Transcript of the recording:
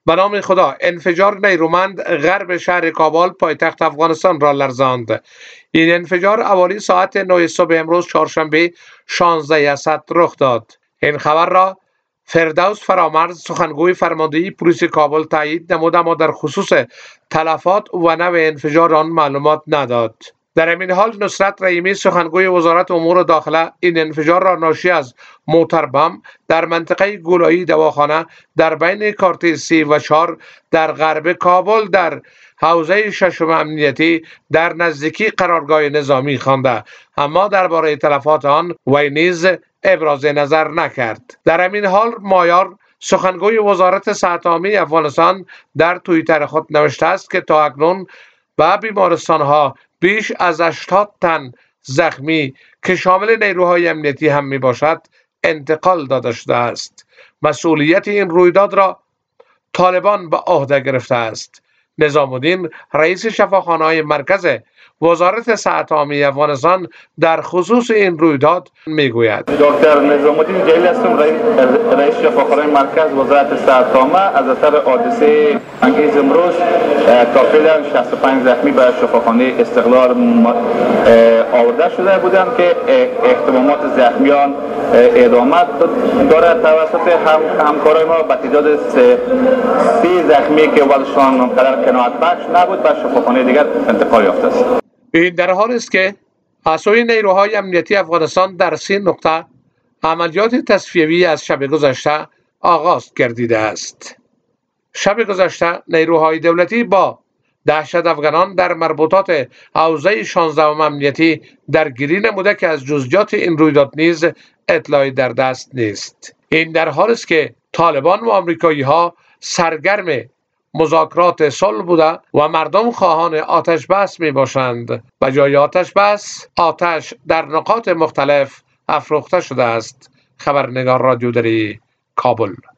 به نام خدا، انفجار نیرومند غرب شهر کابل پایتخت افغانستان را لرزاند. این انفجار حوالی ساعت 9 صبح امروز چهارشنبه 16 اسد رخ داد. این خبر را فردوس فرامرز سخنگوی فرماندهی پلیس کابل تایید نمود، اما در خصوص تلفات و نوع انفجار آن معلومات نداد. در این حال نصرت رحیمی سخنگوی وزارت امور داخله این انفجار را ناشی از موتر بم در منطقه گولایی دواخانه در بین کارت 3 و 4 در غرب کابل در حوزه ششم امنیتی در نزدیکی قرارگاه نظامی خوانده، اما درباره تلفات آن وی نیز ابراز نظر نکرد. در همین حال مایار سخنگوی وزارت صحت عامه افغانستان در توییتر خود نوشته است که تا اکنون به بیمارستان‌ها بیش از 80 تن زخمی که شامل نیروهای امنیتی هم می باشد انتقال داده شده است. مسئولیت این رویداد را طالبان به عهده گرفته است. نظام الدین رئیس شفاخانه‌های مرکز وزارت صحت عامه افغانستان در خصوص این رویداد میگوید: دکتر نظام الدین جلیلی هستم، رئیس شفاخانه مرکز وزارت صحت عامه. از اثر حادثه انگیز امروز کافلا 65 زخمی به شفاخانه استقلال آورده شده بودند که احتمامات زخمیان ادامه دارد. توسط همکارای ما به تعداد 30 زخمی که وضعشان قدر قناعت بخش نبود به شفاخانه دیگر انتقال یافته است. این در حال است که از سوی نیروهای امنیتی افغانستان در 3 نقطه عملیات تصفیوی از شب گذشته آغاز گردیده است. شب گذشته نیروهای دولتی با دهشت افغانان در مربوطات حوزه 16 امنیتی درگیری نموده که از جزئیات این رویداد نیز اطلاعی در دست نیست. این در حال است که طالبان و آمریکایی ها سرگرم مذاکرات صلح بوده و مردم خواهان آتش بس می باشند. به جای آتش بس، آتش در نقاط مختلف افروخته شده است. خبرنگار رادیو دری، کابل.